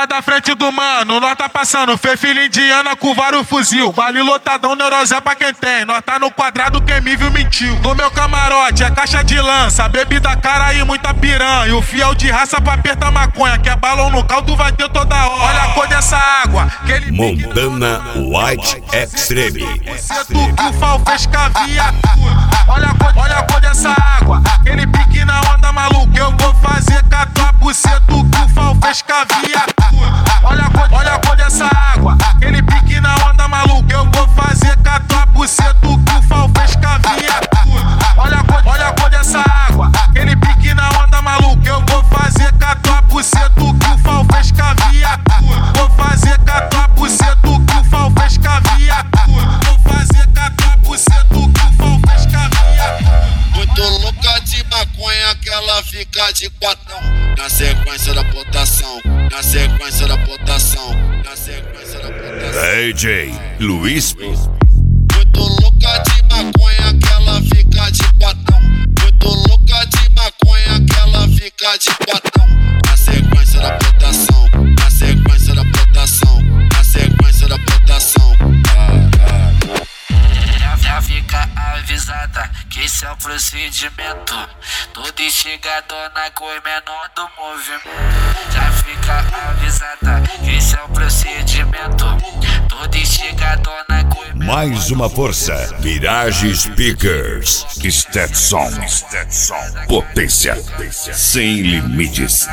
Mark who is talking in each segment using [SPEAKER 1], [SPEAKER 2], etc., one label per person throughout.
[SPEAKER 1] Fora da frente do mano, nós tá passando. Fê filha indiana com vários fuzil. Vale lotadão, neurosé pra quem tem. Nós tá no quadrado, quem me viu mentiu. No meu camarote é caixa de lança, bebida cara e muita piranha. E o fiel de raça pra apertar maconha, que é balão no caldo vai ter toda hora. Olha a cor dessa água, aquele
[SPEAKER 2] Montana White Extreme.
[SPEAKER 1] Você tu que o Fal fez com a viatura. Olha a cor dessa água, aquele pique na onda maluco. Eu vou fazer com a tua buceta que o Fal fez com a viatura. Olha a cor dessa água, aquele pique na onda maluco. Eu vou fazer com a tua buceta que o Fal fez com a viatura. Olha a cor dessa água, aquele pique na onda maluco. Eu vou fazer com a tua buceta que o Fal fez com a viatura. Vou fazer com a tua buceta que o Fal fez com a viatura. Vou fazer com a tua buceta que o Fal fez com a viatura.
[SPEAKER 3] Muito louca de maconha que ela fica de quatão. Na sequência da botação, na sequência da botação, na sequência da botação.
[SPEAKER 2] DJ Luiz.
[SPEAKER 3] Muito louca de maconha que ela fica de quatão. Muito louca de maconha que ela fica de quatão. Na sequência da botação, na sequência da botação, na sequência da botação.
[SPEAKER 4] Já fica avisada que esse é o procedimento. Toda chegadona com o menor do movimento. Já fica avisada que esse é o procedimento. Toda chegadona com o menor.
[SPEAKER 2] Mais uma força. Mirage Speakers. Stetson. Potência sem limites.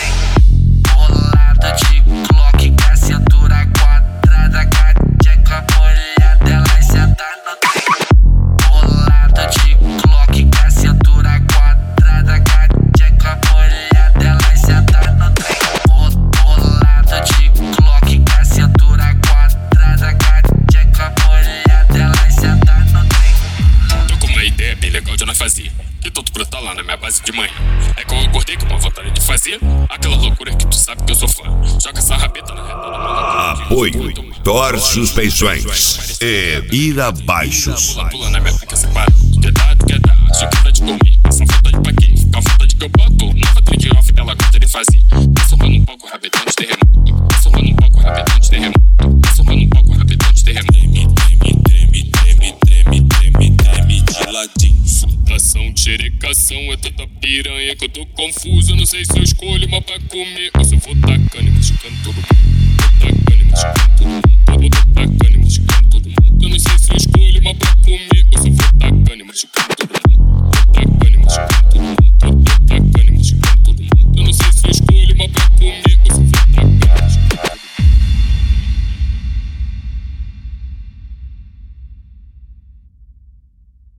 [SPEAKER 4] Bolado de Glock com a cintura quadrada, cateca molhada, ela senta no trem. Bolado de Glock com a cintura quadrada, cateca molhada, ela senta no trem. Bolado de Glock com a cintura quadrada, cateca molhada, ela senta no trem.
[SPEAKER 5] Tô com uma ideia bem legal de nós fazer. Que todo brotar lá na minha base de manhã. É que eu acordei com uma vontade de fazer aquela loucura que tu sabe que eu sou fã. Joga essa rabeta na reta da maluca.
[SPEAKER 2] Apoio Thor Suspensões e Ira Baixos.
[SPEAKER 5] Pula na minha pica separada. Quer dar, só que de comer. Essa vontade pra quê? Fica a vontade que eu boto. Nova trade off, ela gosta de fazer. Transformando um pouco rabetão de terremoto. Transformando um pouco rabetão de terremoto. Transformando um pouco rabetão de terremoto. Treme de ladinho. Futação, xerecação, é tanta piranha que eu tô confuso. Eu não sei se eu escolho uma pra comer ou se eu vou tacando e machucando todo mundo. Vou tacando e machucando todo mundo. Vou tacando e machucando.